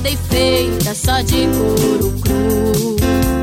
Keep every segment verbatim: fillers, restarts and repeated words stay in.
guardei feita só de couro cru.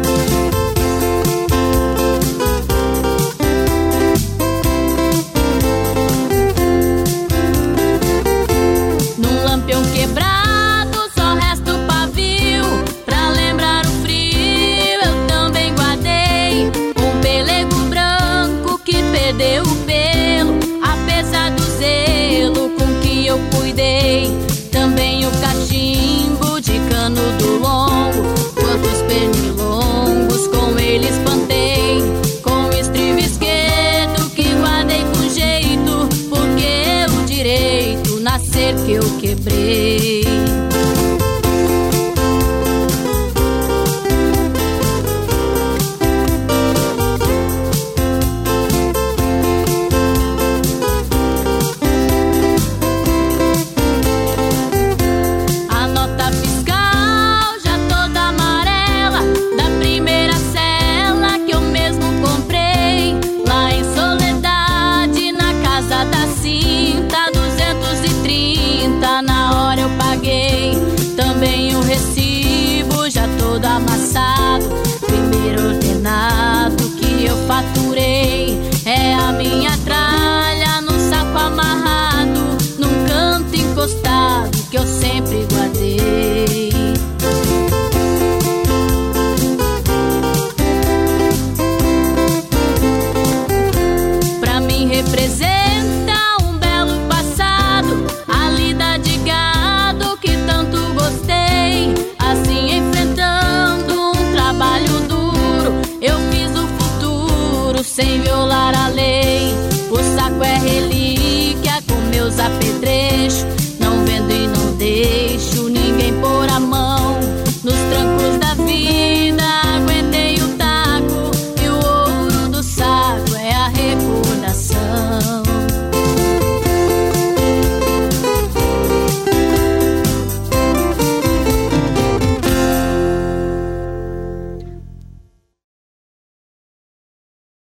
Num lampião quebrado só resta o pavio, pra lembrar o frio eu também guardei um pelego branco que perdeu o pelo, apesar do zelo com que eu cuidei. Também o cachimbo de cano do longo, quantos pernilongos com ele espantei. Com o estribo esquerdo que guardei com jeito, porque o direito nascer que eu quebrei. Também o recibo